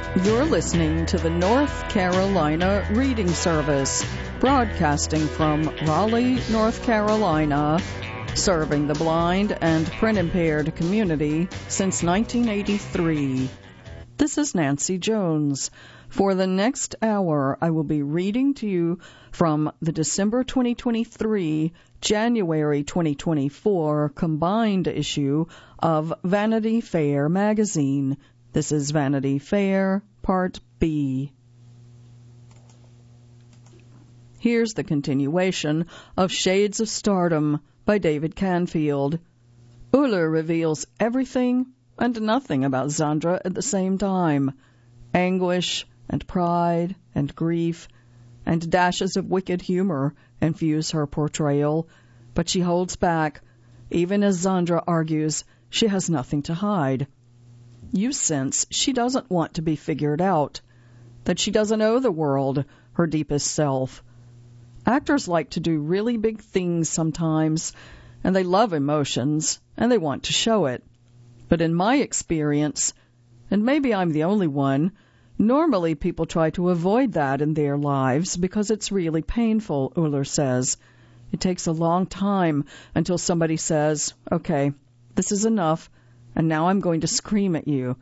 You're listening to the North Carolina Reading Service, broadcasting from Raleigh, North Carolina, serving the blind and print-impaired community since 1983. This is Nancy Jones. For the next hour, I will be reading to you from the December 2023, January 2024 combined issue of Vanity Fair magazine. This is Vanity Fair, Part B. Here's the continuation of Shades of Stardom by David Canfield. Uller reveals everything and nothing about Zandra at the same time. Anguish and pride and grief and dashes of wicked humor infuse her portrayal, but she holds back, even as Zandra argues she has nothing to hide. You sense she doesn't want to be figured out, that she doesn't owe the world her deepest self. Actors like to do really big things sometimes, and they love emotions, and they want to show it. But in my experience, and maybe I'm the only one, normally people try to avoid that in their lives because it's really painful, Uller says. It takes a long time until somebody says, okay, this is enough, and now I'm going to scream at you.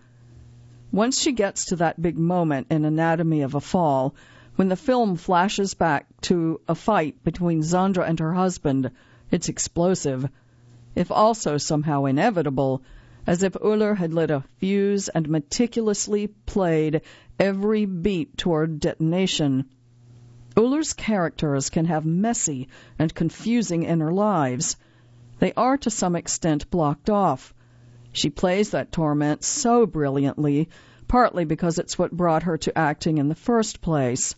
Once she gets to that big moment in Anatomy of a Fall, when the film flashes back to a fight between Zandra and her husband, it's explosive, if also somehow inevitable, as if Uller had lit a fuse and meticulously played every beat toward detonation. Uller's characters can have messy and confusing inner lives. They are to some extent blocked off. She plays that torment so brilliantly, partly because it's what brought her to acting in the first place.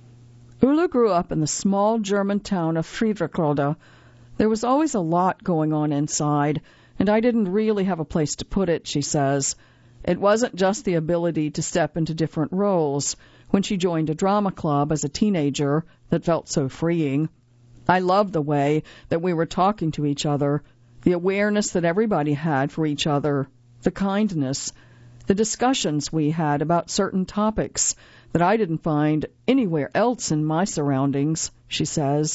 Uller grew up in the small German town of Friedrichsrode. There was always a lot going on inside, and I didn't really have a place to put it, she says. It wasn't just the ability to step into different roles when she joined a drama club as a teenager that felt so freeing. I loved the way that we were talking to each other, the awareness that everybody had for each other, the kindness, the discussions we had about certain topics that I didn't find anywhere else in my surroundings, she says.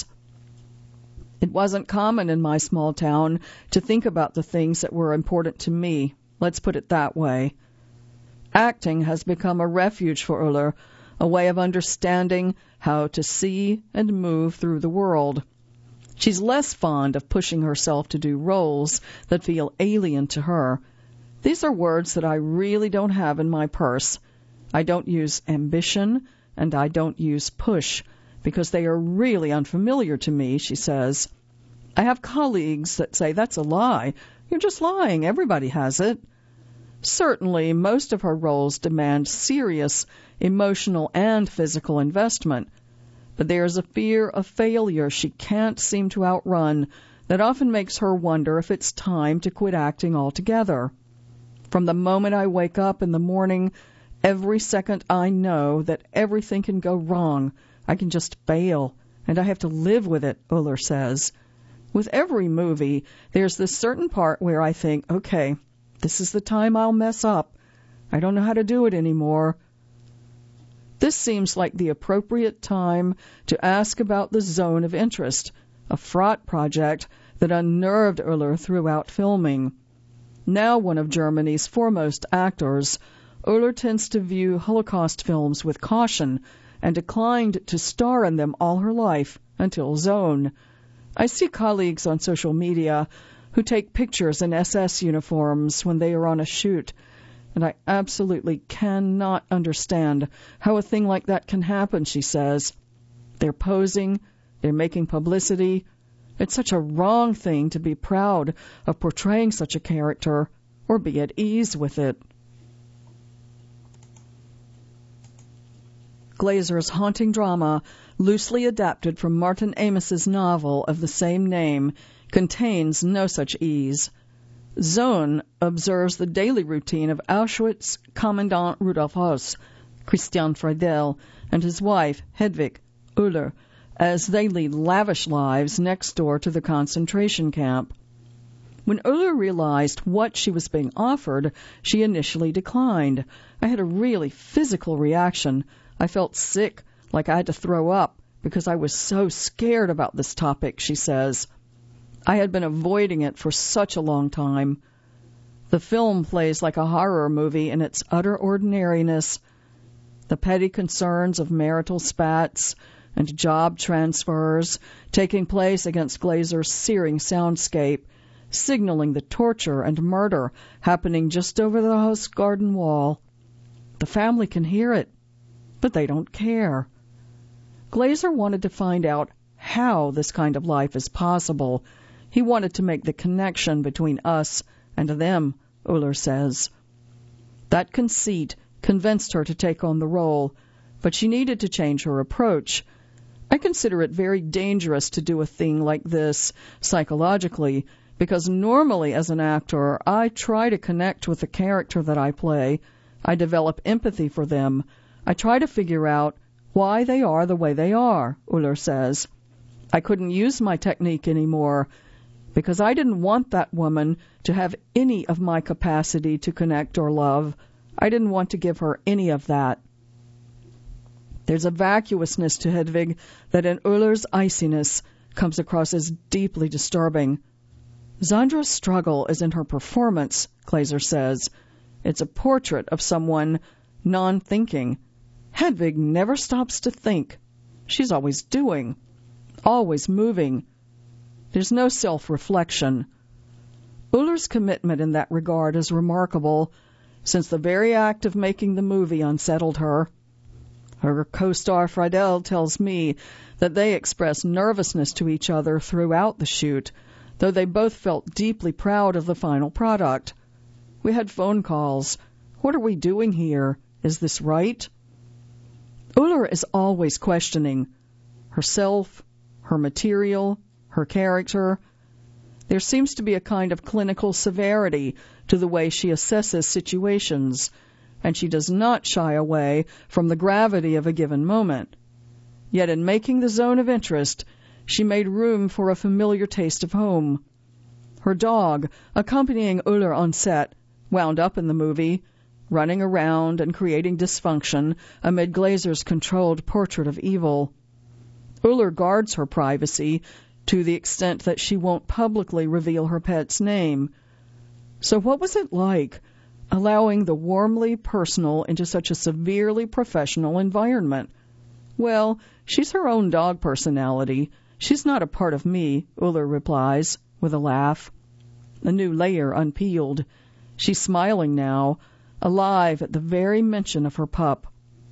It wasn't common in my small town to think about the things that were important to me. Let's put it that way. Acting has become a refuge for Uller, a way of understanding how to see and move through the world. She's less fond of pushing herself to do roles that feel alien to her. These are words that I really don't have in my purse. I don't use ambition, and I don't use push, because they are really unfamiliar to me, she says. I have colleagues that say, that's a lie. You're just lying. Everybody has it. Certainly, most of her roles demand serious emotional and physical investment, but there is a fear of failure she can't seem to outrun that often makes her wonder if it's time to quit acting altogether. From the moment I wake up in the morning, every second I know that everything can go wrong. I can just fail, and I have to live with it, Uller says. With every movie, there's this certain part where I think, okay, this is the time I'll mess up. I don't know how to do it anymore. This seems like the appropriate time to ask about the Zone of Interest, a fraught project that unnerved Uller throughout filming. Now one of Germany's foremost actors, Uller tends to view Holocaust films with caution and declined to star in them all her life until Zone. I see colleagues on social media who take pictures in SS uniforms when they are on a shoot, and I absolutely cannot understand how a thing like that can happen, she says. They're posing, they're making publicity. It's such a wrong thing to be proud of portraying such a character or be at ease with it. Glazer's haunting drama, loosely adapted from Martin Amis's novel of the same name, contains no such ease. Zone observes the daily routine of Auschwitz Commandant Rudolf Höss, Christian Friedel, and his wife, Hedwig Uller, as they lead lavish lives next door to the concentration camp. When Uller realized what she was being offered, she initially declined. I had a really physical reaction. I felt sick, like I had to throw up, because I was so scared about this topic, she says. I had been avoiding it for such a long time. The film plays like a horror movie in its utter ordinariness. The petty concerns of marital spats and job transfers taking place against Glazer's searing soundscape, signaling the torture and murder happening just over the house garden wall. The family can hear it, but they don't care. Glazer wanted to find out how this kind of life is possible. He wanted to make the connection between us and them, Uller says. That conceit convinced her to take on the role, but she needed to change her approach. I consider it very dangerous to do a thing like this psychologically, because normally as an actor, I try to connect with the character that I play. I develop empathy for them. I try to figure out why they are the way they are, Uller says. I couldn't use my technique anymore because I didn't want that woman to have any of my capacity to connect or love. I didn't want to give her any of that. There's a vacuousness to Hedvig that in Uller's iciness comes across as deeply disturbing. Zandra's struggle is in her performance, Glazer says. It's a portrait of someone non-thinking. Hedvig never stops to think. She's always doing, always moving. There's no self-reflection. Uller's commitment in that regard is remarkable, since the very act of making the movie unsettled her. Her co-star Friedel tells me that they expressed nervousness to each other throughout the shoot, though they both felt deeply proud of the final product. We had phone calls. What are we doing here? Is this right? Uller is always questioning herself, her material, her character. There seems to be a kind of clinical severity to the way she assesses situations, and she does not shy away from the gravity of a given moment. Yet in making the zone of interest, she made room for a familiar taste of home. Her dog, accompanying Uller on set, wound up in the movie, running around and creating dysfunction amid Glazer's controlled portrait of evil. Uller guards her privacy to the extent that she won't publicly reveal her pet's name. So what was it like, allowing the warmly personal into such a severely professional environment? Well, she's her own dog personality. She's not a part of me, Uller replies, with a laugh. A new layer unpeeled. She's smiling now, alive at the very mention of her pup.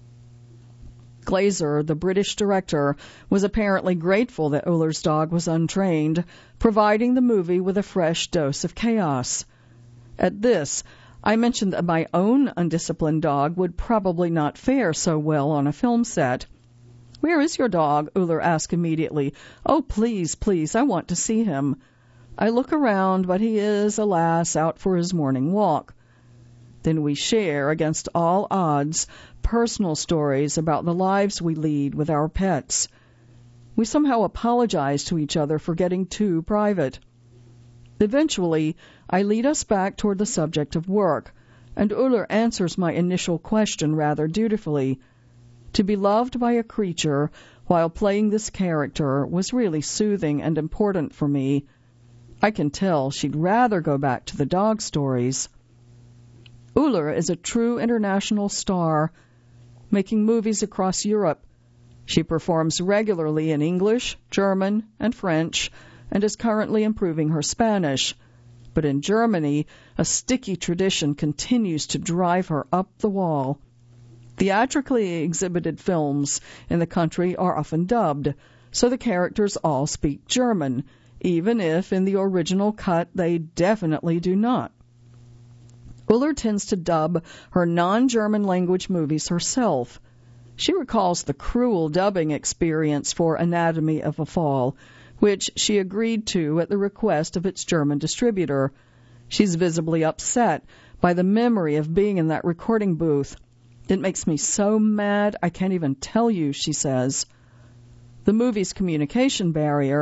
Glazer, the British director, was apparently grateful that Uller's dog was untrained, providing the movie with a fresh dose of chaos. At this, I mentioned that my own undisciplined dog would probably not fare so well on a film set. "Where is your dog?" Uller asked immediately. "Oh, please, please, I want to see him." I look around, but he is, alas, out for his morning walk. Then we share, against all odds, personal stories about the lives we lead with our pets. We somehow apologize to each other for getting too private. Eventually, I lead us back toward the subject of work, and Uller answers my initial question rather dutifully. To be loved by a creature while playing this character was really soothing and important for me. I can tell she'd rather go back to the dog stories. Uller is a true international star, making movies across Europe. She performs regularly in English, German, and French, and is currently improving her Spanish. But in Germany, a sticky tradition continues to drive her up the wall. Theatrically exhibited films in the country are often dubbed, so the characters all speak German, even if in the original cut they definitely do not. Uller tends to dub her non-German language movies herself. She recalls the cruel dubbing experience for Anatomy of a Fall, which she agreed to at the request of its German distributor. She's visibly upset by the memory of being in that recording booth. "It makes me so mad I can't even tell you," she says. The movie's communication barrier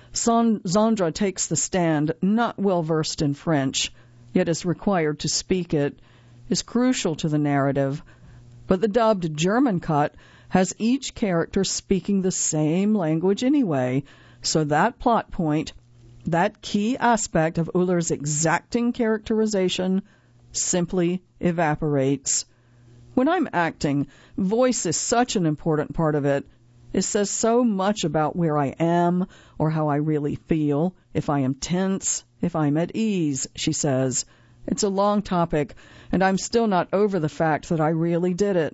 Zandra takes the stand, not well versed in French, yet is required to speak it, is crucial to the narrative. But the dubbed German cut has each character speaking the same language anyway, so that plot point, that key aspect of Uller's exacting characterization, simply evaporates. When I'm acting, voice is such an important part of it. It says so much about where I am or how I really feel, if I am tense, if I'm at ease, she says. It's a long topic, and I'm still not over the fact that I really did it.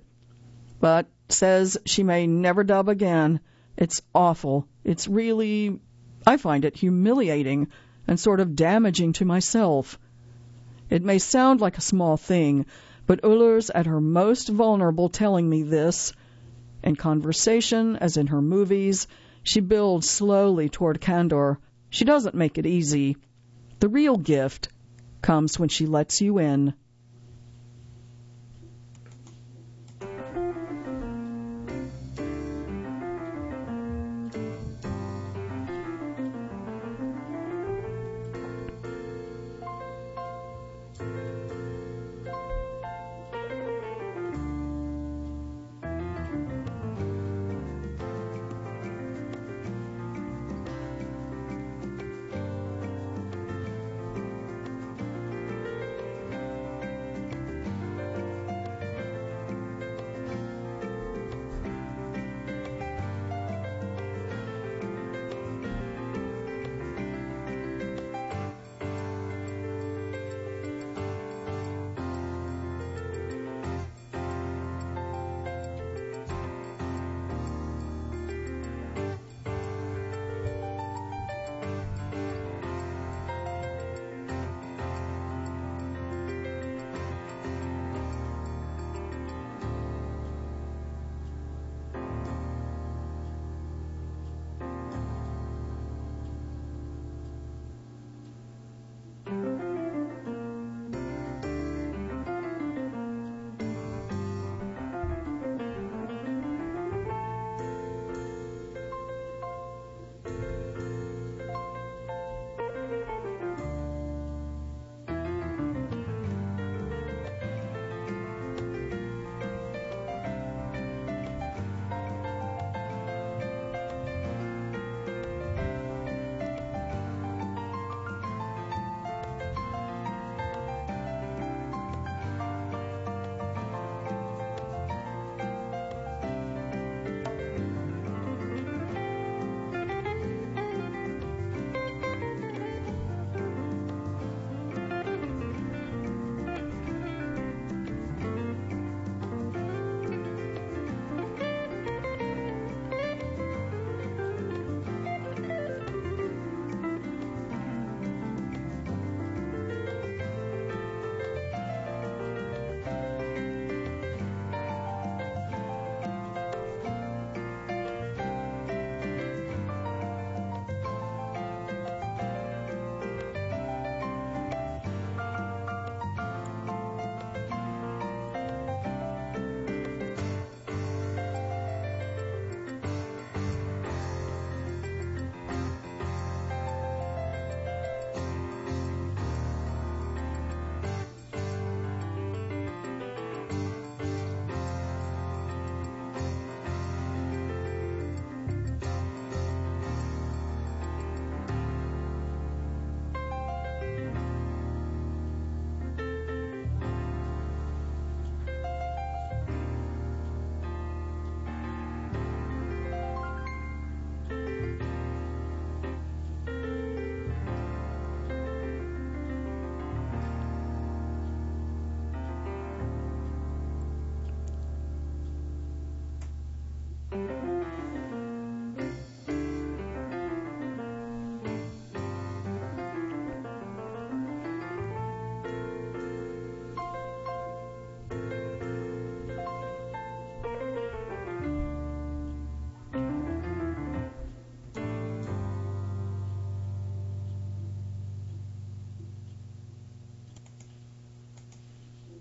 But says she may never dub again. It's awful. It's really, I find it humiliating and sort of damaging to myself. It may sound like a small thing, but Uller's at her most vulnerable telling me this. In conversation, as in her movies, she builds slowly toward candor. She doesn't make it easy. The real gift comes when she lets you in.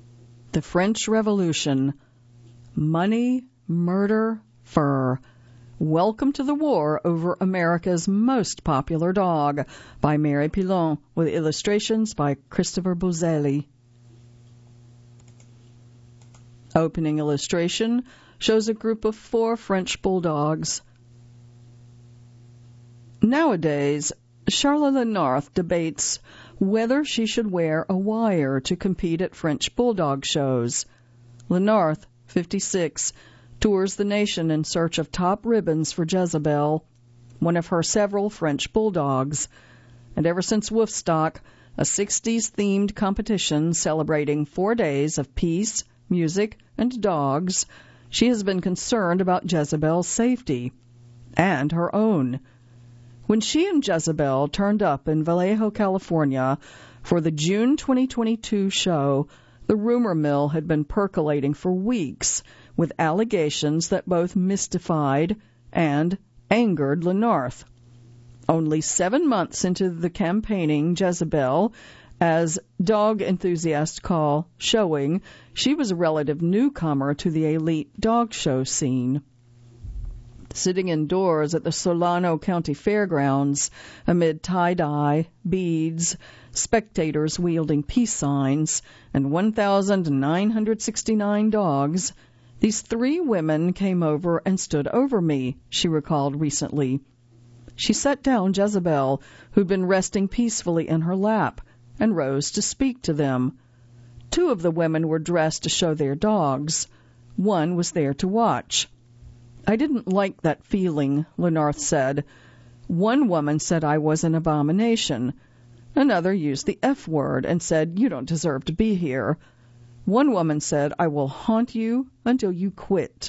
The French Revolution, Money, Murder, Fur, Welcome to the War Over America's Most Popular Dog by Mary Pilon, with illustrations by Christopher Bozelli. Opening illustration shows a group of 4 French bulldogs. Nowadays, Charlotte Lenarth debates whether she should wear a wire to compete at French bulldog shows. Lenarth, 56, tours the nation in search of top ribbons for Jezebel, one of her several French bulldogs. And ever since Woofstock, a 60s-themed competition celebrating 4 days of peace, music, and dogs, she has been concerned about Jezebel's safety, and her own. When she and Jezebel turned up in Vallejo, California for the June 2022 show, the rumor mill had been percolating for weeks, with allegations that both mystified and angered Lenarth. Only 7 months into the campaigning Jezebel, as dog enthusiasts call showing, she was a relative newcomer to the elite dog show scene. Sitting indoors at the Solano County Fairgrounds, amid tie-dye, beads, spectators wielding peace signs, and 1,969 dogs, these 3 women came over and stood over me, she recalled recently. She set down Jezebel, who'd been resting peacefully in her lap, and rose to speak to them. 2 of the women were dressed to show their dogs. 1 was there to watch. I didn't like that feeling, Lenarth said. 1 woman said I was an abomination. Another used the F word and said, "You don't deserve to be here." 1 woman said, "I will haunt you until you quit."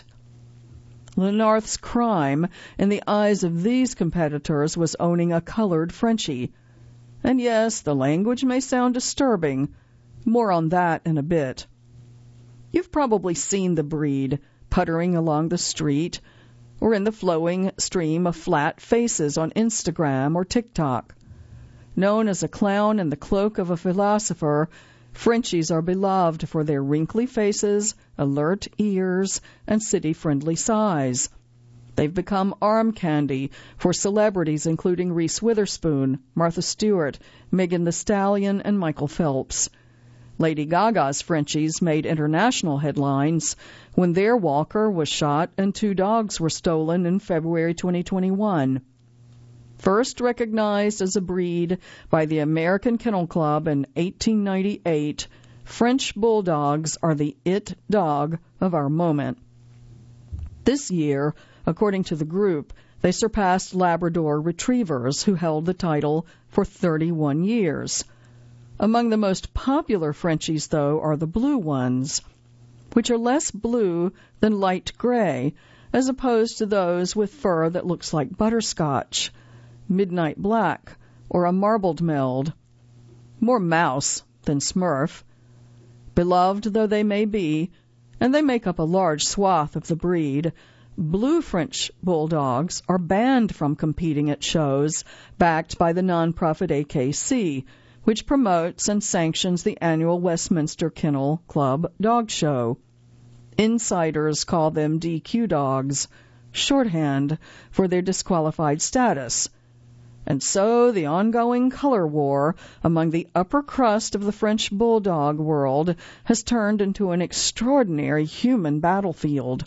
Lenarth's crime in the eyes of these competitors was owning a colored Frenchie. And yes, the language may sound disturbing. More on that in a bit. You've probably seen the breed puttering along the street or in the flowing stream of flat faces on Instagram or TikTok. Known as a clown in the cloak of a philosopher, Frenchies are beloved for their wrinkly faces, alert ears, and city-friendly size. They've become arm candy for celebrities including Reese Witherspoon, Martha Stewart, Megan Thee Stallion, and Michael Phelps. Lady Gaga's Frenchies made international headlines when their walker was shot and 2 dogs were stolen in February 2021. First recognized as a breed by the American Kennel Club in 1898, French bulldogs are the it dog of our moment. This year, according to the group, they surpassed Labrador Retrievers, who held the title for 31 years. Among the most popular Frenchies, though, are the blue ones, which are less blue than light gray, as opposed to those with fur that looks like butterscotch, midnight black, or a marbled meld. More mouse than smurf. Beloved though they may be, and they make up a large swath of the breed, blue French bulldogs are banned from competing at shows backed by the nonprofit AKC, which promotes and sanctions the annual Westminster Kennel Club dog show. Insiders call them DQ dogs, shorthand for their disqualified status. And so the ongoing color war among the upper crust of the French bulldog world has turned into an extraordinary human battlefield.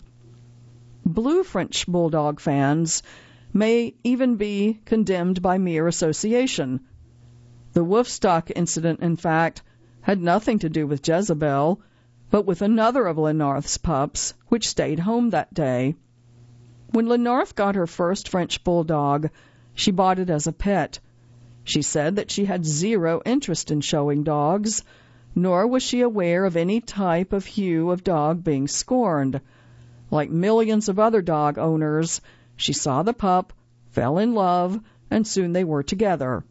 Blue French bulldog fans may even be condemned by mere association. The Woofstock incident, in fact, had nothing to do with Jezebel, but with another of Lenarth's pups, which stayed home that day. When Lenarth got her first French bulldog, she bought it as a pet. She said that she had 0 interest in showing dogs, nor was she aware of any type of hue of dog being scorned. Like millions of other dog owners, she saw the pup, fell in love, and soon they were together.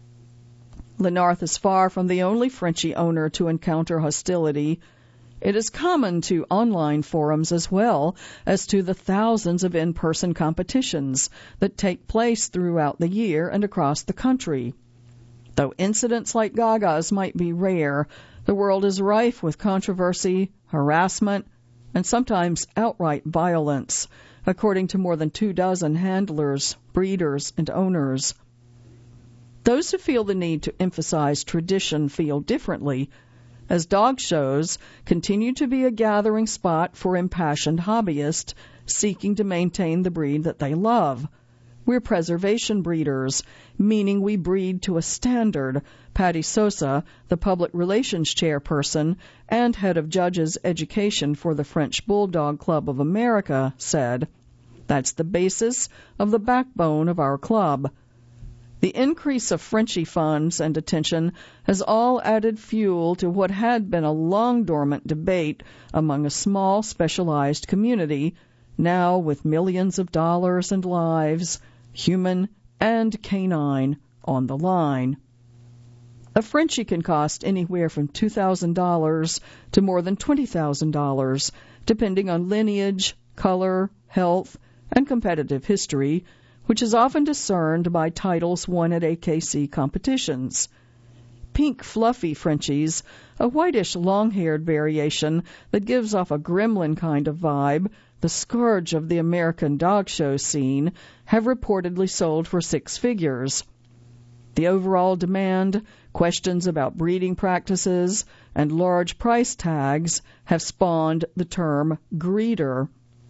Lenarth is far from the only Frenchie owner to encounter hostility. It is common to online forums as well as to the thousands of in-person competitions that take place throughout the year and across the country. Though incidents like Gaga's might be rare, the world is rife with controversy, harassment, and sometimes outright violence, according to more than 24 handlers, breeders, and owners. Those who feel the need to emphasize tradition feel differently, as dog shows continue to be a gathering spot for impassioned hobbyists seeking to maintain the breed that they love. We're preservation breeders, meaning we breed to a standard, Patty Sosa, the public relations chairperson and head of judges education for the French Bulldog Club of America, said. That's the basis of the backbone of our club. The increase of Frenchie funds and attention has all added fuel to what had been a long dormant debate among a small specialized community, now with millions of dollars and lives, human and canine, on the line. A Frenchie can cost anywhere from $2,000 to more than $20,000, depending on lineage, color, health, and competitive history, which is often discerned by titles won at AKC competitions. Pink fluffy Frenchies, a whitish long-haired variation that gives off a gremlin kind of vibe, the scourge of the American dog show scene, have reportedly sold for 6 figures. The overall demand, questions about breeding practices, and large price tags have spawned the term greeder.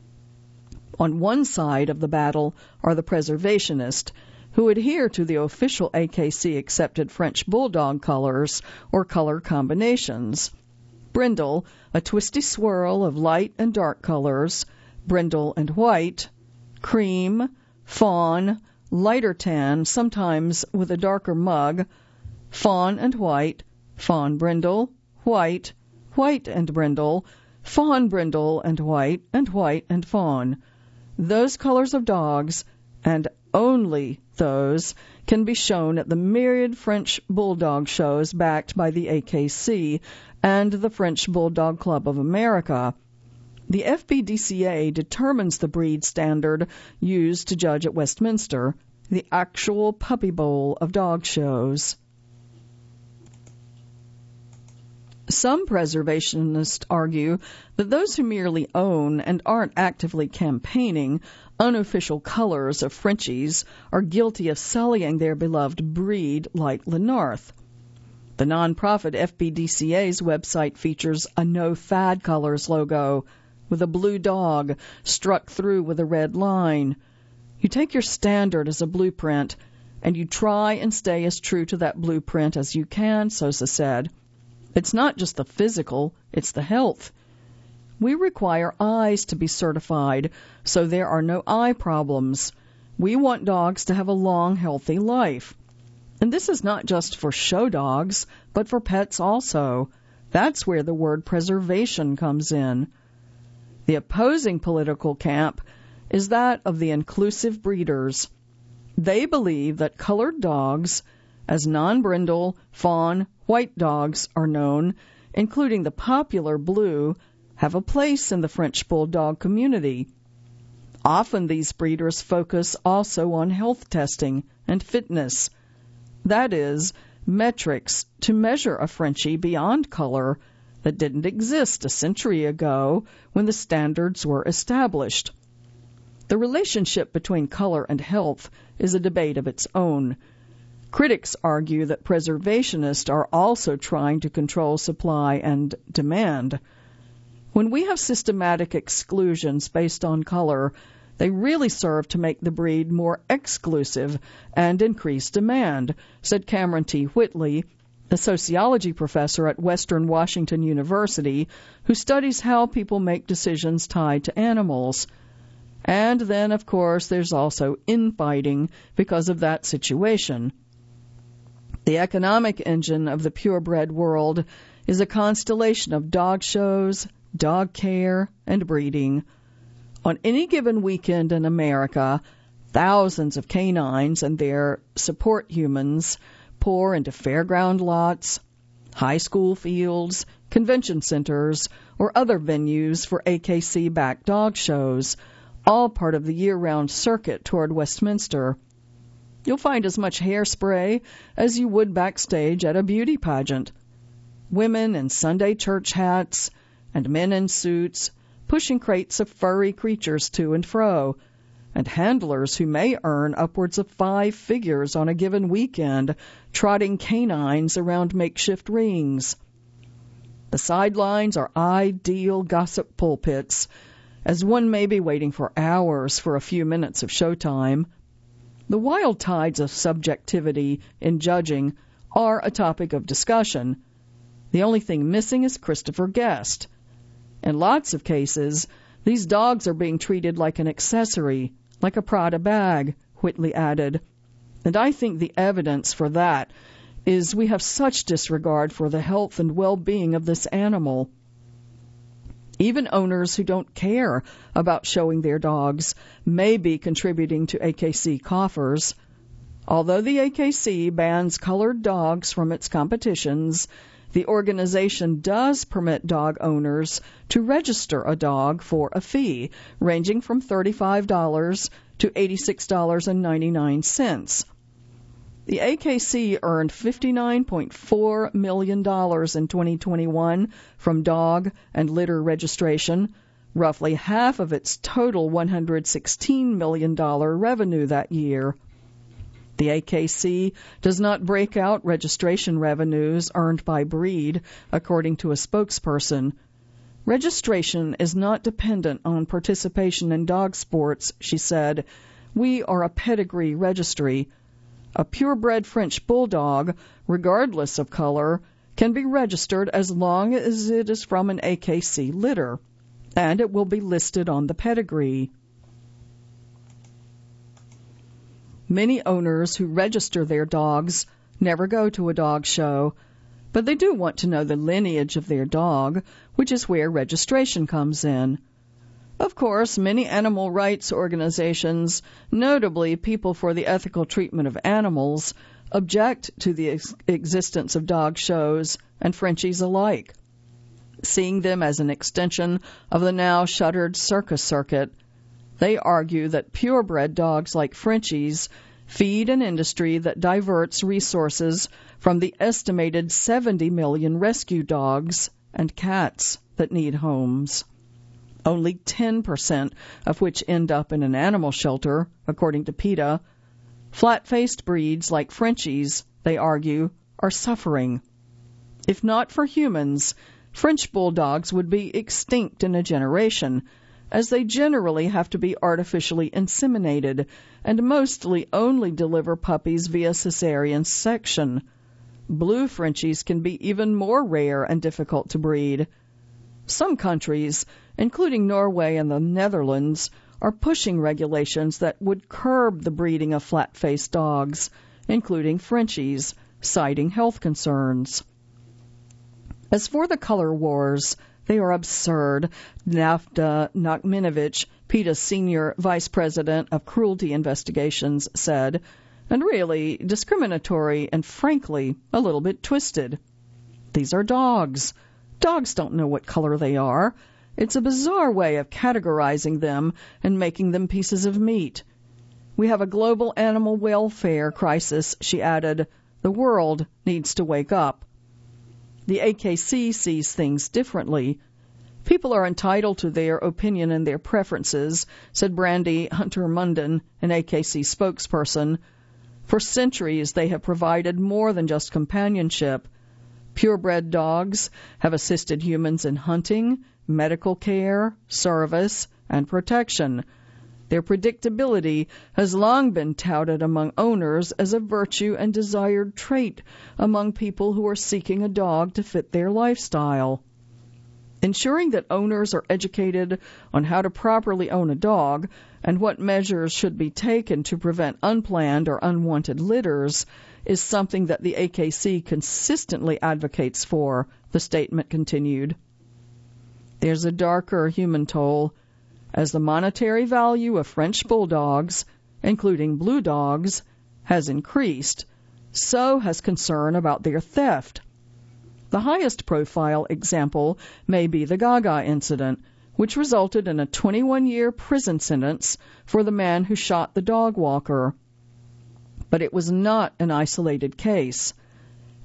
On one side of the battle are the preservationists, who adhere to the official AKC-accepted French Bulldog colors or color combinations. Brindle, a twisty swirl of light and dark colors, brindle and white, cream, fawn, lighter tan, sometimes with a darker mug, fawn and white, fawn brindle, white, white and brindle, fawn brindle and white and fawn. Those colors of dogs, and only those, can be shown at the myriad French Bulldog shows backed by the AKC and the French Bulldog Club of America. The FBDCA determines the breed standard used to judge at Westminster, the actual puppy bowl of dog shows. Some preservationists argue that those who merely own and aren't actively campaigning unofficial colors of Frenchies are guilty of sullying their beloved breed like Lenarth. The nonprofit FBDCA's website features a No Fad Colors logo with a blue dog struck through with a red line. You take your standard as a blueprint, and you try and stay as true to that blueprint as you can, Sosa said. It's not just the physical, it's the health. We require eyes to be certified, so there are no eye problems. We want dogs to have a long, healthy life. And this is not just for show dogs, but for pets also. That's where the word preservation comes in. The opposing political camp is that of the inclusive breeders. They believe that colored dogs, as non-brindle, fawn, white dogs are known, including the popular blue, have a place in the French Bulldog community. Often these breeders focus also on health testing and fitness. That is, metrics to measure a Frenchie beyond color that didn't exist a century ago when the standards were established. The relationship between color and health is a debate of its own. Critics argue that preservationists are also trying to control supply and demand. When we have systematic exclusions based on color, they really serve to make the breed more exclusive and increase demand, said Cameron T. Whitley, a sociology professor at Western Washington University who studies how people make decisions tied to animals. And then, of course, there's also infighting because of that situation. The economic engine of the purebred world is a constellation of dog shows, dog care, and breeding. On any given weekend in America, thousands of canines and their support humans pour into fairground lots, high school fields, convention centers, or other venues for AKC-backed dog shows, all part of the year-round circuit toward Westminster. You'll find as much hairspray as you would backstage at a beauty pageant. Women in Sunday church hats and men in suits, pushing crates of furry creatures to and fro, and handlers who may earn upwards of 5 figures on a given weekend trotting canines around makeshift rings. The sidelines are ideal gossip pulpits, as one may be waiting for hours for a few minutes of showtime. The wild tides of subjectivity in judging are a topic of discussion. The only thing missing is Christopher Guest. In lots of cases, these dogs are being treated like an accessory, like a Prada bag, Whitley added. And I think the evidence for that is we have such disregard for the health and well-being of this animal. Even owners who don't care about showing their dogs may be contributing to AKC coffers. Although the AKC bans colored dogs from its competitions, the organization does permit dog owners to register a dog for a fee ranging from $35 to $86.99. The AKC earned $59.4 million in 2021 from dog and litter registration, roughly half of its total $116 million revenue that year. The AKC does not break out registration revenues earned by breed, according to a spokesperson. Registration is not dependent on participation in dog sports, she said. We are a pedigree registry. A purebred French bulldog, regardless of color, can be registered as long as it is from an AKC litter, and it will be listed on the pedigree. Many owners who register their dogs never go to a dog show, but they do want to know the lineage of their dog, which is where registration comes in. Of course, many animal rights organizations, notably People for the Ethical Treatment of Animals, object to the existence of dog shows and Frenchies alike, seeing them as an extension of the now shuttered circus circuit. They argue that purebred dogs like Frenchies feed an industry that diverts resources from the estimated 70 million rescue dogs and cats that need homes. Only 10% of which end up in an animal shelter, according to PETA. Flat-faced breeds like Frenchies, they argue, are suffering. If not for humans, French bulldogs would be extinct in a generation, as they generally have to be artificially inseminated and mostly only deliver puppies via cesarean section. Blue Frenchies can be even more rare and difficult to breed. Some countries, including Norway and the Netherlands, are pushing regulations that would curb the breeding of flat-faced dogs, including Frenchies, citing health concerns. As for the color wars, they are absurd, Nafta Nakminovich, PETA's senior vice president of cruelty investigations, said, and really discriminatory and frankly a little bit twisted. These are dogs. Dogs don't know what color they are. It's a bizarre way of categorizing them and making them pieces of meat. We have a global animal welfare crisis, she added. The world needs to wake up. The AKC sees things differently. People are entitled to their opinion and their preferences, said Brandy Hunter-Munden, an AKC spokesperson. For centuries, they have provided more than just companionship. Purebred dogs have assisted humans in hunting, medical care, service, and protection. Their predictability has long been touted among owners as a virtue and desired trait among people who are seeking a dog to fit their lifestyle. Ensuring that owners are educated on how to properly own a dog and what measures should be taken to prevent unplanned or unwanted litters is something that the AKC consistently advocates for, the statement continued. There's a darker human toll. As the monetary value of French bulldogs, including blue dogs, has increased, so has concern about their theft. The highest profile example may be the Gaga incident, which resulted in a 21-year prison sentence for the man who shot the dog walker. But it was not an isolated case.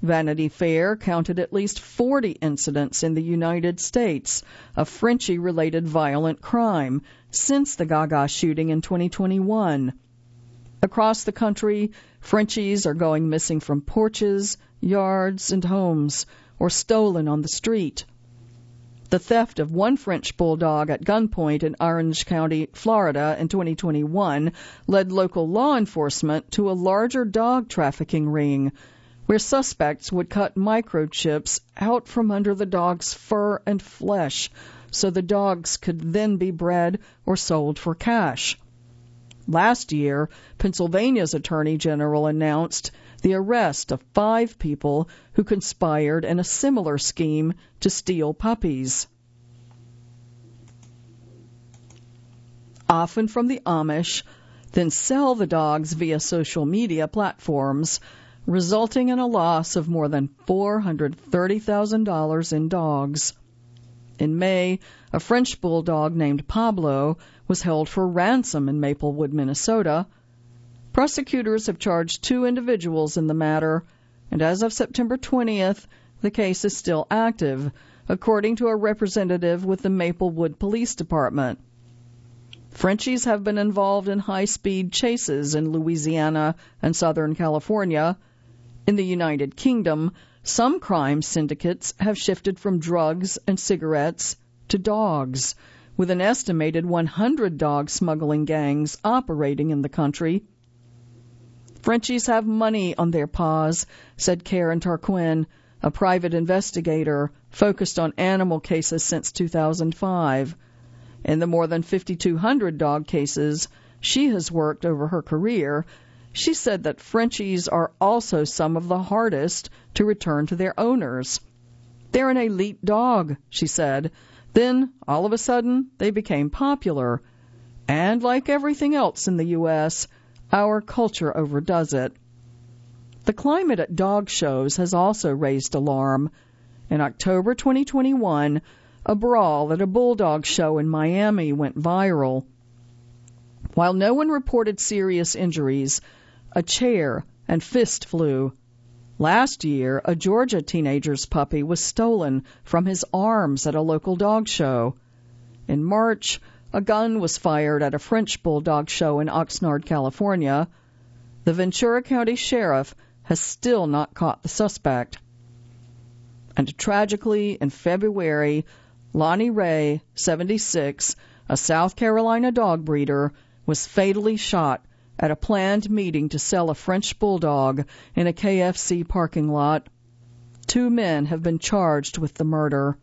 Vanity Fair counted at least 40 incidents in the United States of Frenchie-related violent crime since the Gaga shooting in 2021. Across the country, Frenchies are going missing from porches, yards, and homes, or stolen on the street. The theft of one French bulldog at gunpoint in Orange County, Florida in 2021 led local law enforcement to a larger dog trafficking ring, where suspects would cut microchips out from under the dog's fur and flesh so the dogs could then be bred or sold for cash. Last year, Pennsylvania's Attorney General announced the arrest of 5 people who conspired in a similar scheme to steal puppies. Often from the Amish, then sell the dogs via social media platforms, resulting in a loss of more than $430,000 in dogs. In May, a French bulldog named Pablo was held for ransom in Maplewood, Minnesota. Prosecutors have charged 2 individuals in the matter, and as of September 20th, the case is still active, according to a representative with the Maplewood Police Department. Frenchies have been involved in high-speed chases in Louisiana and Southern California. In the United Kingdom, some crime syndicates have shifted from drugs and cigarettes to dogs, with an estimated 100 dog smuggling gangs operating in the country. Frenchies have money on their paws, said Karen Tarquin, a private investigator focused on animal cases since 2005. In the more than 5,200 dog cases she has worked over her career, she said that Frenchies are also some of the hardest to return to their owners. They're an elite dog, she said. Then, all of a sudden, they became popular. And like everything else in the U.S., our culture overdoes it. The climate at dog shows has also raised alarm. In October 2021, a brawl at a bulldog show in Miami went viral. While no one reported serious injuries, a chair and fist flew. Last year, a Georgia teenager's puppy was stolen from his arms at a local dog show. In March, a gun was fired at a French bulldog show in Oxnard, California. The Ventura County Sheriff has still not caught the suspect. And tragically, in February, Lonnie Ray, 76, a South Carolina dog breeder, was fatally shot at a planned meeting to sell a French bulldog in a KFC parking lot. 2 men have been charged with the murder.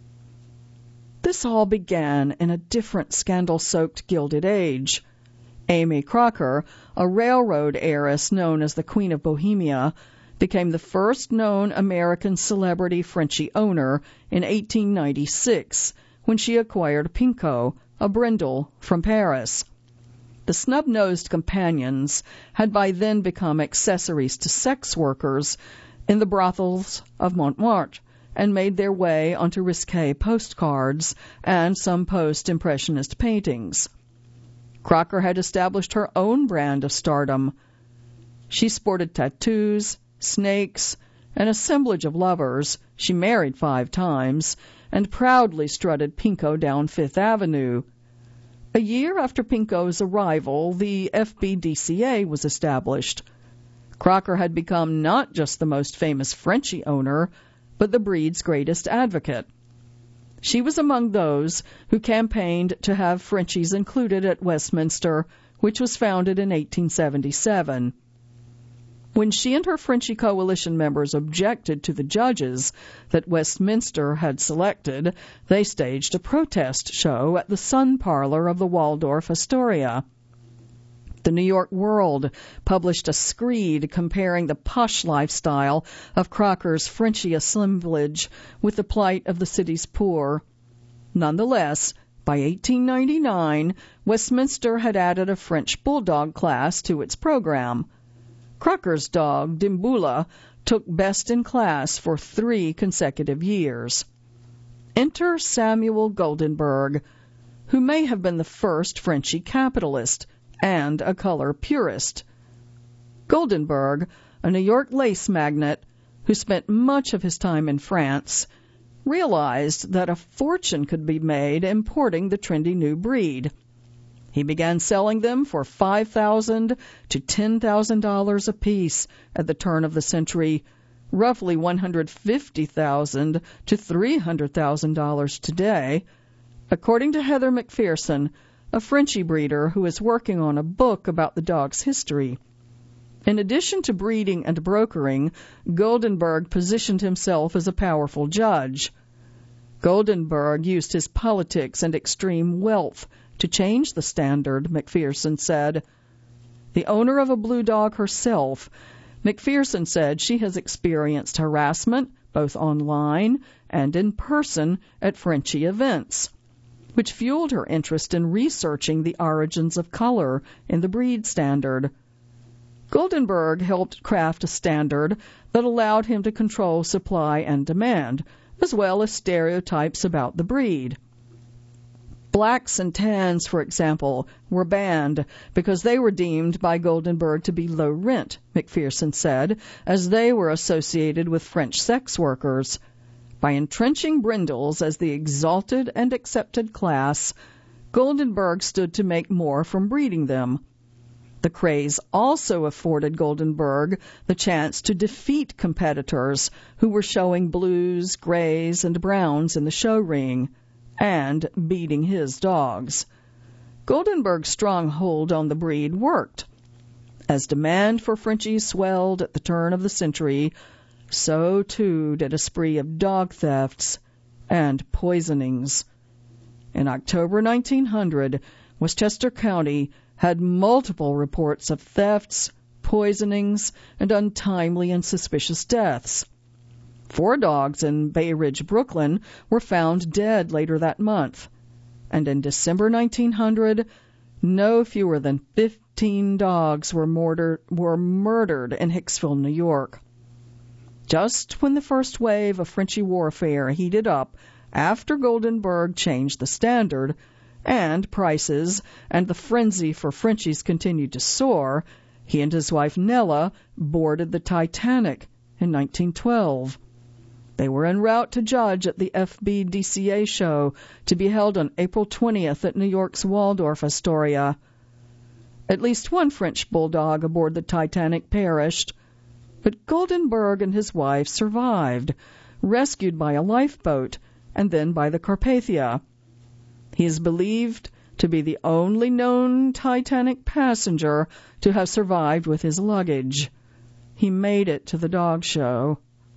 This all began in a different scandal-soaked Gilded Age. Amy Crocker, a railroad heiress known as the Queen of Bohemia, became the first known American celebrity Frenchie owner in 1896 when she acquired Pinko, a brindle, from Paris. The snub-nosed companions had by then become accessories to sex workers in the brothels of Montmartre and made their way onto risque postcards and some post-impressionist paintings. Crocker had established her own brand of stardom. She sported tattoos, snakes, an assemblage of lovers. She married 5 times and proudly strutted Pinko down Fifth Avenue. A year after Pinko's arrival, the FBDCA was established. Crocker had become not just the most famous Frenchie owner, but the breed's greatest advocate. She was among those who campaigned to have Frenchies included at Westminster, which was founded in 1877. When she and her Frenchie Coalition members objected to the judges that Westminster had selected, they staged a protest show at the Sun Parlor of the Waldorf Astoria. The New York World published a screed comparing the posh lifestyle of Crocker's Frenchie assemblage with the plight of the city's poor. Nonetheless, by 1899, Westminster had added a French bulldog class to its program. Crocker's dog, Dimbula, took best in class for 3 consecutive years. Enter Samuel Goldenberg, who may have been the first Frenchie capitalist and a color purist. Goldenberg, a New York lace magnate who spent much of his time in France, realized that a fortune could be made importing the trendy new breed. He began selling them for $5,000 to $10,000 apiece at the turn of the century, roughly $150,000 to $300,000 today, according to Heather McPherson, a Frenchie breeder who is working on a book about the dog's history. In addition to breeding and brokering, Goldenberg positioned himself as a powerful judge. Goldenberg used his politics and extreme wealth to change the standard, McPherson said. The owner of a blue dog herself, McPherson said she has experienced harassment both online and in person at Frenchie events, which fueled her interest in researching the origins of color in the breed standard. Goldenberg helped craft a standard that allowed him to control supply and demand, as well as stereotypes about the breed. Blacks and tans, for example, were banned because they were deemed by Goldenberg to be low rent, McPherson said, as they were associated with French sex workers. By entrenching brindles as the exalted and accepted class, Goldenberg stood to make more from breeding them. The craze also afforded Goldenberg the chance to defeat competitors who were showing blues, grays, and browns in the show ring, and beating his dogs. Goldenberg's strong hold on the breed worked. As demand for Frenchies swelled at the turn of the century, so too did a spree of dog thefts and poisonings. In October 1900, Westchester County had multiple reports of thefts, poisonings, and untimely and suspicious deaths. 4 dogs in Bay Ridge, Brooklyn, were found dead later that month, and in December 1900, no fewer than 15 dogs were murdered in Hicksville, New York. Just when the first wave of Frenchie warfare heated up after Goldenberg changed the standard, and prices and the frenzy for Frenchies continued to soar, he and his wife Nella boarded the Titanic in 1912. They were en route to judge at the FBDCA show to be held on April 20th at New York's Waldorf Astoria. At least one French bulldog aboard the Titanic perished, but Goldenberg and his wife survived, rescued by a lifeboat and then by the Carpathia. He is believed to be the only known Titanic passenger to have survived with his luggage. He made it to the dog show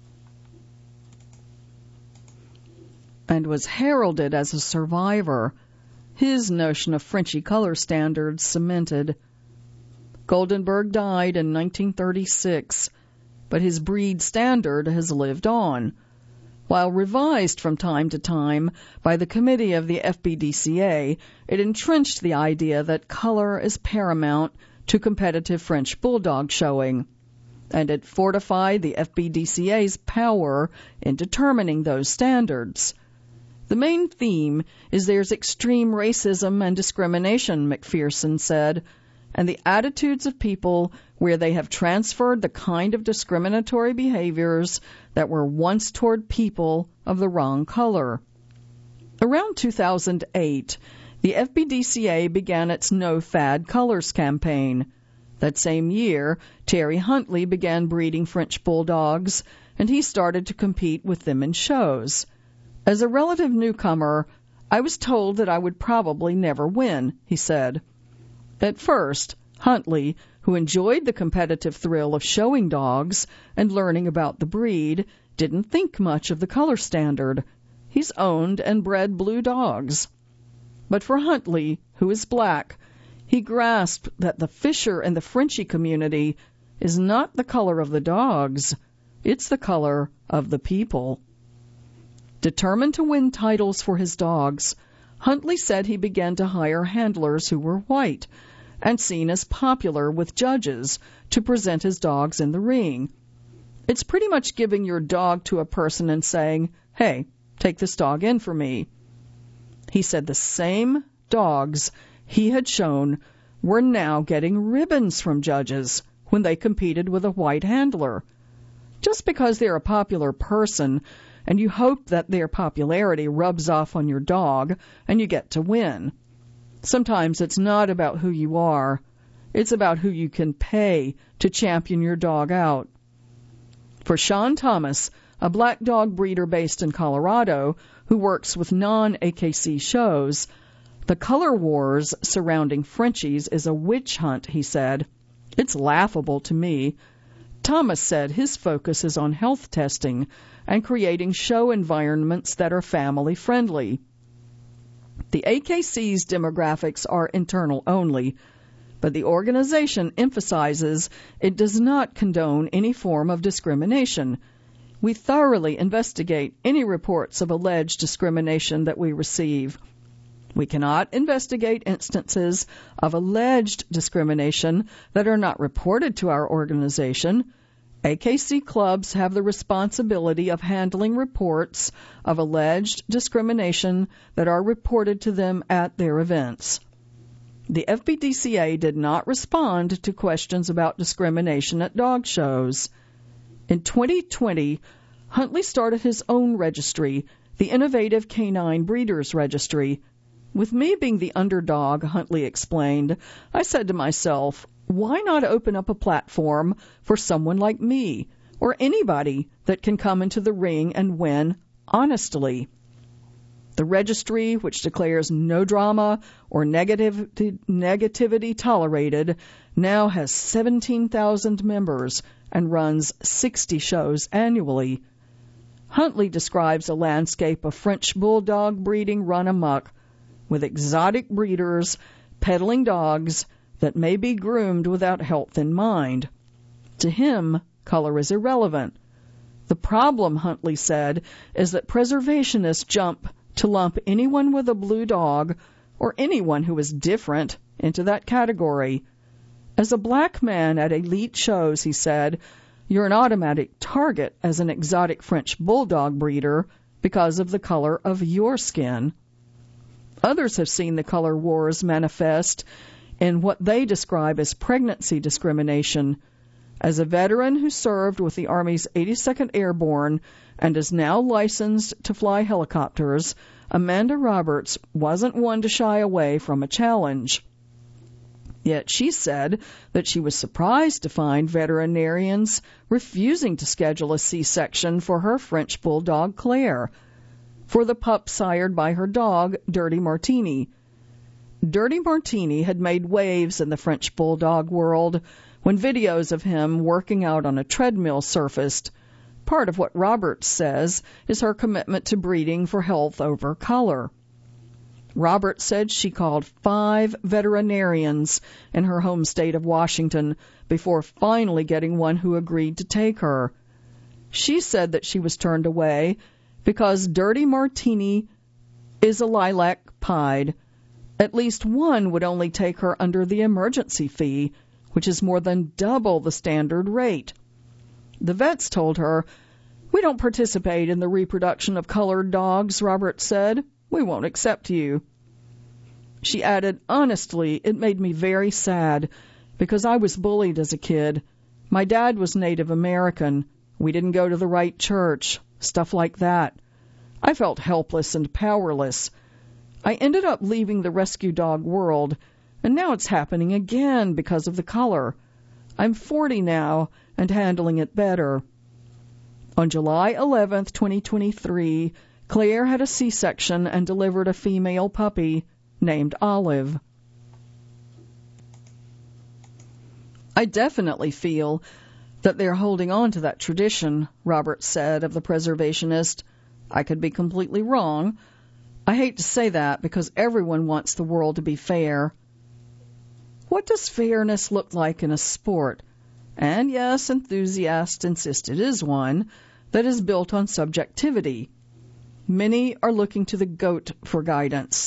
and was heralded as a survivor, his notion of Frenchie color standards cemented. Goldenberg died in 1936, but his breed standard has lived on. While revised from time to time by the committee of the FBDCA, it entrenched the idea that color is paramount to competitive French bulldog showing, and it fortified the FBDCA's power in determining those standards. The main theme is there's extreme racism and discrimination, McPherson said, and the attitudes of people where they have transferred the kind of discriminatory behaviors that were once toward people of the wrong color. Around 2008, the FBDCA began its No Fad Colors campaign. That same year, Terry Huntley began breeding French bulldogs, and he started to compete with them in shows. As a relative newcomer, I was told that I would probably never win, he said. At first, Huntley, who enjoyed the competitive thrill of showing dogs and learning about the breed, didn't think much of the color standard. He's owned and bred blue dogs. But for Huntley, who is black, he grasped that the Fisher and the Frenchie community is not the color of the dogs, it's the color of the people. Determined to win titles for his dogs, Huntley said he began to hire handlers who were white and seen as popular with judges to present his dogs in the ring. It's pretty much giving your dog to a person and saying, "Hey, take this dog in for me." He said the same dogs he had shown were now getting ribbons from judges when they competed with a white handler. Just because they're a popular person and you hope that their popularity rubs off on your dog and you get to win. Sometimes it's not about who you are. It's about who you can pay to champion your dog out. For Sean Thomas, a black dog breeder based in Colorado who works with non-AKC shows, the color wars surrounding Frenchies is a witch hunt, he said. It's laughable to me. Thomas said his focus is on health testing and creating show environments that are family-friendly. The AKC's demographics are internal only, but the organization emphasizes it does not condone any form of discrimination. We thoroughly investigate any reports of alleged discrimination that we receive. We cannot investigate instances of alleged discrimination that are not reported to our organization. AKC clubs have the responsibility of handling reports of alleged discrimination that are reported to them at their events. The FBDCA did not respond to questions about discrimination at dog shows. In 2020, Huntley started his own registry, the Innovative Canine Breeders Registry. With me being the underdog, Huntley explained, I said to myself, why not open up a platform for someone like me or anybody that can come into the ring and win honestly? The registry, which declares no drama or negativity tolerated, now has 17,000 members and runs 60 shows annually. Huntley describes a landscape of French bulldog breeding run amok, with exotic breeders peddling dogs that may be groomed without health in mind. To him, color is irrelevant. The problem, Huntley said, is that preservationists jump to lump anyone with a blue dog or anyone who is different into that category. As a black man at elite shows, he said, you're an automatic target as an exotic French bulldog breeder because of the color of your skin. Others have seen the color wars manifest in what they describe as pregnancy discrimination. As a veteran who served with the Army's 82nd Airborne and is now licensed to fly helicopters, Amanda Roberts wasn't one to shy away from a challenge. Yet she said that she was surprised to find veterinarians refusing to schedule a C-section for her French bulldog Claire, for the pup sired by her dog, Dirty Martini. Dirty Martini had made waves in the French bulldog world when videos of him working out on a treadmill surfaced. Part of what Roberts says is her commitment to breeding for health over color. Roberts said she called 5 veterinarians in her home state of Washington before finally getting one who agreed to take her. She said that she was turned away because Dirty Martini is a lilac pied. At least one would only take her under the emergency fee, which is more than double the standard rate. The vets told her, "We don't participate in the reproduction of colored dogs," Roberts said. "We won't accept you." She added, "Honestly, it made me very sad because I was bullied as a kid. My dad was Native American. We didn't go to the right church, stuff like that. I felt helpless and powerless. I ended up leaving the rescue dog world, and now it's happening again because of the color. I'm 40 now and handling it better." On July 11, 2023, Claire had a C-section and delivered a female puppy named Olive. "I definitely feel that they're holding on to that tradition," Roberts said of the preservationist. "I could be completely wrong. I hate to say that because everyone wants the world to be fair. What does fairness look like in a sport? And yes, enthusiasts insist it is one that is built on subjectivity. Many are looking to the GOAT for guidance.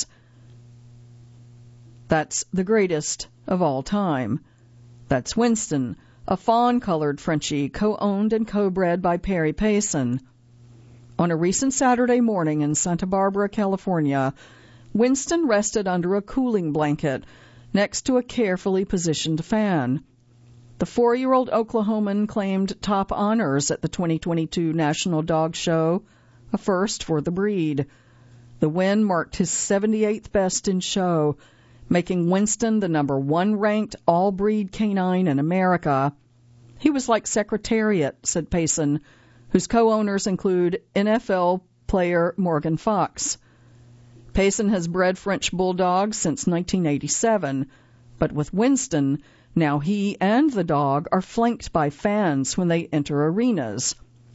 That's the greatest of all time. That's Winston, a fawn-colored Frenchie co-owned and co-bred by Perry Payson. On a recent Saturday morning in Santa Barbara, California, Winston rested under a cooling blanket next to a carefully positioned fan. The 4-year-old Oklahoman claimed top honors at the 2022 National Dog Show, a first for the breed. The win marked his 78th best in show, making Winston the number 1 ranked all-breed canine in America. He was like Secretariat, said Payson, whose co-owners include NFL player Morgan Fox. Payson has bred French bulldogs since 1987, but with Winston, now he and the dog are flanked by fans when they enter arenas.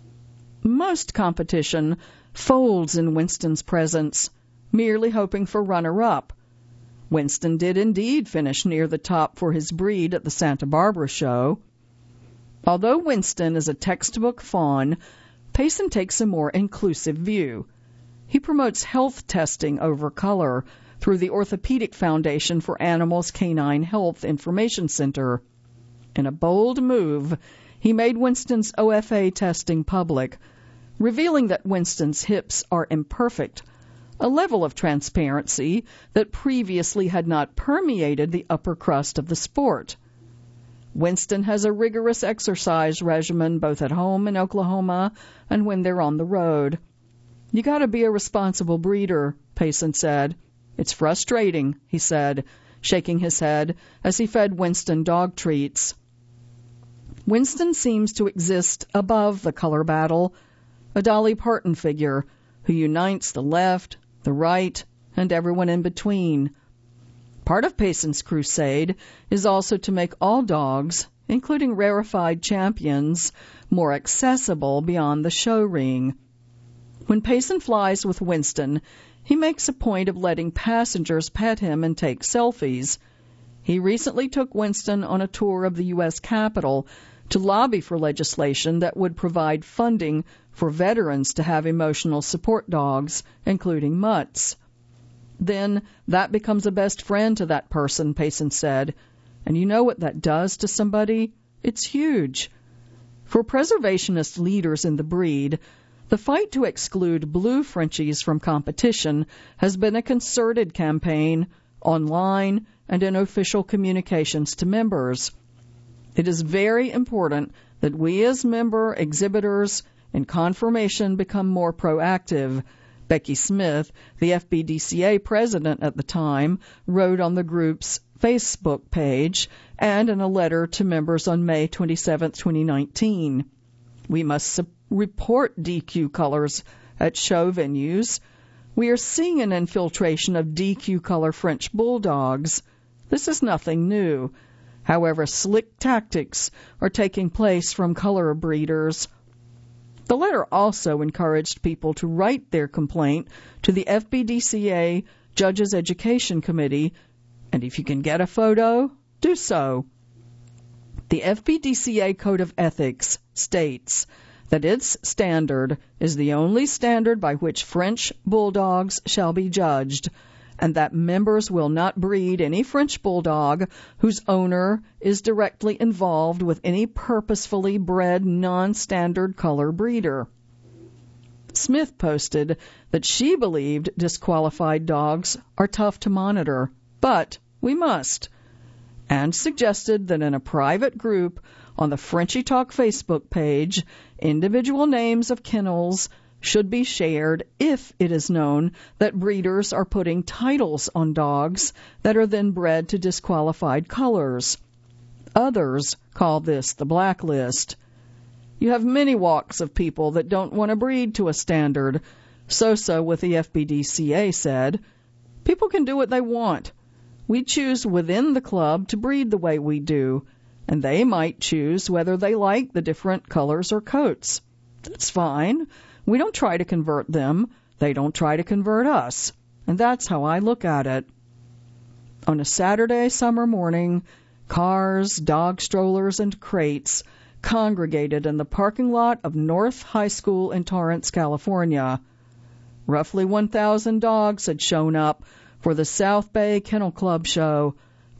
Most competition folds in Winston's presence, merely hoping for runner-up. Winston did indeed finish near the top for his breed at the Santa Barbara show. Although Winston is a textbook fawn, Payson takes a more inclusive view. He promotes health testing over color through the Orthopedic Foundation for Animals Canine Health Information Center. In a bold move, he made Winston's OFA testing public, revealing that Winston's hips are imperfect, a level of transparency that previously had not permeated the upper crust of the sport. Winston has a rigorous exercise regimen both at home in Oklahoma and when they're on the road. You got to be a responsible breeder, Payson said. It's frustrating, he said, shaking his head as he fed Winston dog treats. Winston seems to exist above the color battle, a Dolly Parton figure who unites the left, the right, and everyone in between. Part of Payson's crusade is also to make all dogs, including rarefied champions, more accessible beyond the show ring. When Payson flies with Winston, he makes a point of letting passengers pet him and take selfies. He recently took Winston on a tour of the U.S. Capitol to lobby for legislation that would provide funding for veterans to have emotional support dogs, including mutts. Then that becomes a best friend to that person, Payson said. And you know what that does to somebody? It's huge. For preservationist leaders in the breed, the fight to exclude blue Frenchies from competition has been a concerted campaign, online and in official communications to members. It is very important that we as member exhibitors in conformation become more proactive. Becky Smith, the FBDCA president at the time, wrote on the group's Facebook page and in a letter to members on May 27, 2019. We must report DQ colors at show venues. We are seeing an infiltration of DQ color French bulldogs. This is nothing new. However, slick tactics are taking place from color breeders. The letter also encouraged people to write their complaint to the FBDCA Judges Education Committee, and if you can get a photo, do so. The FBDCA Code of Ethics states that its standard is the only standard by which French bulldogs shall be judged, and that members will not breed any French bulldog whose owner is directly involved with any purposefully bred non-standard color breeder. Smith posted that she believed disqualified dogs are tough to monitor, but we must, and suggested that in a private group on the Frenchy Talk Facebook page, individual names of kennels should be shared if it is known that breeders are putting titles on dogs that are then bred to disqualified colors. Others call this the blacklist. You have many walks of people that don't want to breed to a standard. Sosa with the FBDCA said, people can do what they want. We choose within the club to breed the way we do, and they might choose whether they like the different colors or coats. That's fine. We don't try to convert them. They don't try to convert us. And that's how I look at it. On a Saturday summer morning, cars, dog strollers, and crates congregated in the parking lot of North High School in Torrance, California. Roughly 1,000 dogs had shown up for the South Bay Kennel Club show,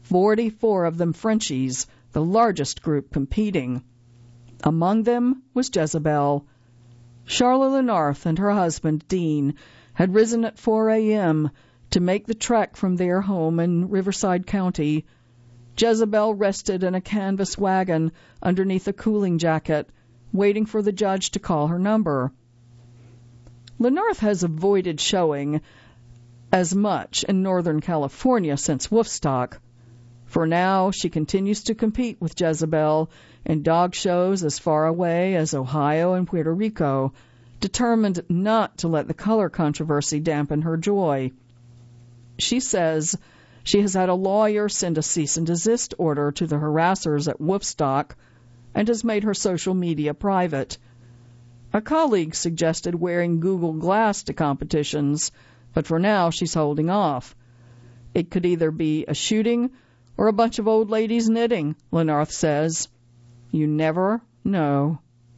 44 of them Frenchies, the largest group competing. Among them was Jezebel. Charla Lenarth and her husband, Dean, had risen at 4 a.m. to make the trek from their home in Riverside County. Jezebel rested in a canvas wagon underneath a cooling jacket, waiting for the judge to call her number. Lenarth has avoided showing as much in Northern California since Woofstock. For now, she continues to compete with Jezebel in dog shows as far away as Ohio and Puerto Rico, determined not to let the color controversy dampen her joy. She says she has had a lawyer send a cease and desist order to the harassers at Woofstock and has made her social media private. A colleague suggested wearing Google Glass to competitions, but for now she's holding off. It could either be a shooting or a bunch of old ladies knitting, Lenarth says. You never know.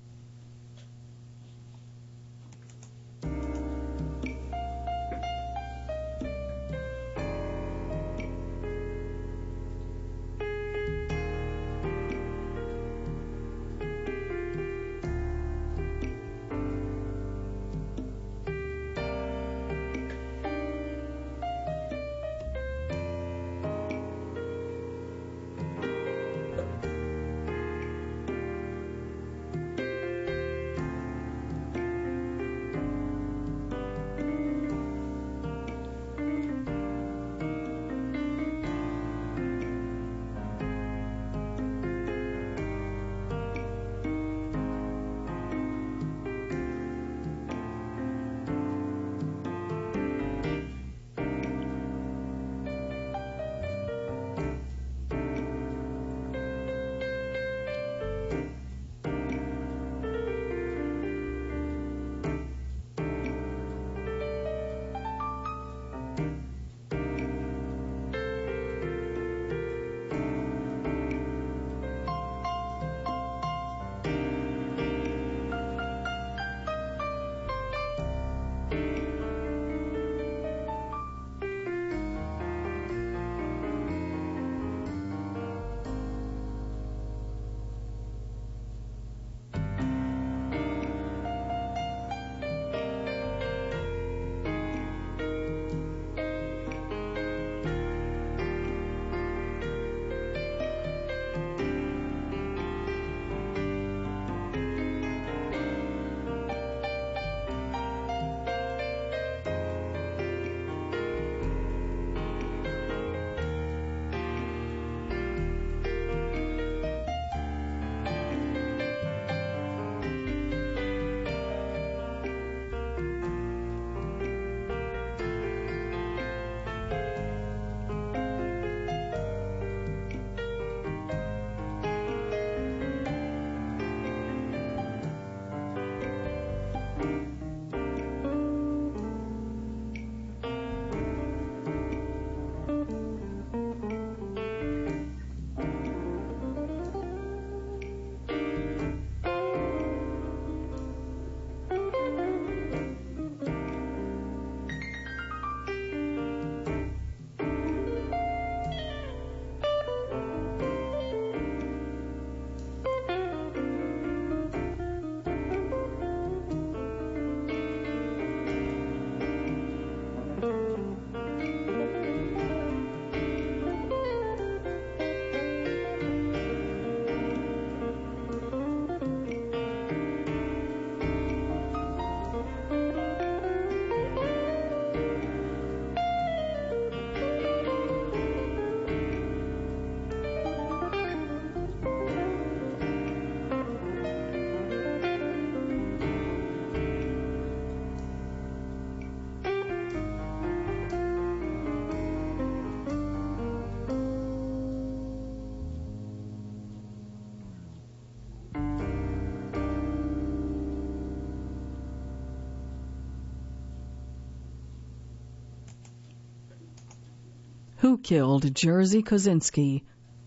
Who Killed Jerzy Kosinski?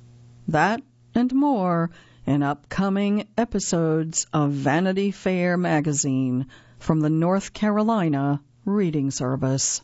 That and more in upcoming episodes of Vanity Fair magazine from the North Carolina Reading Service.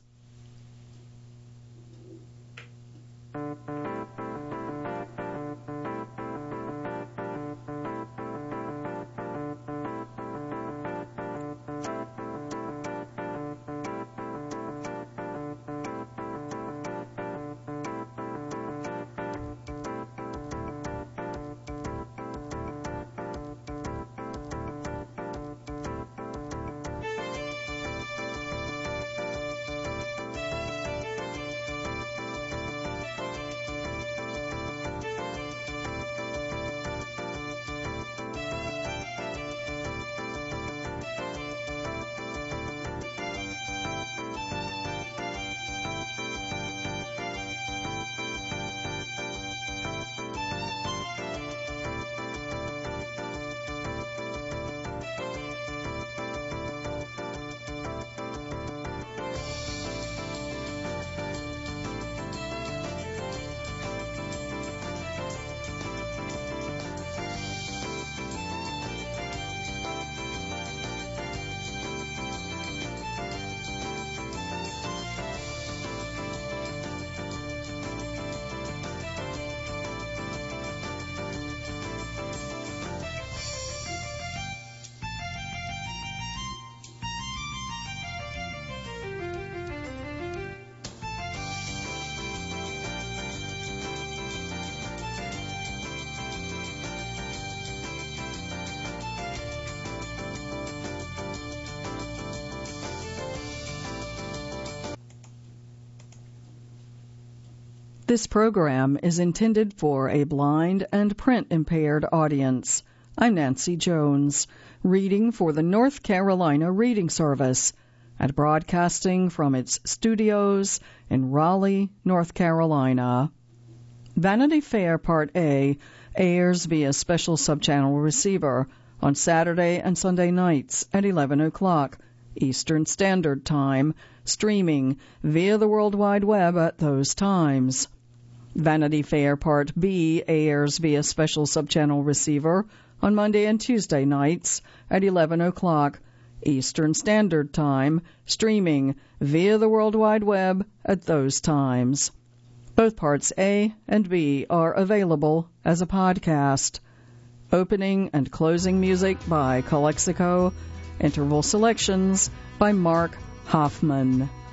This program is intended for a blind and print-impaired audience. I'm Nancy Jones, reading for the North Carolina Reading Service and broadcasting from its studios in Raleigh, North Carolina. Vanity Fair Part A airs via special subchannel receiver on Saturday and Sunday nights at 11 o'clock Eastern Standard Time, streaming via the World Wide Web at those times. Vanity Fair Part B airs via special subchannel receiver on Monday and Tuesday nights at 11 o'clock Eastern Standard Time, streaming via the World Wide Web at those times. Both Parts A and B are available as a podcast. Opening and closing music by Calexico. Interval selections by Mark Hoffman.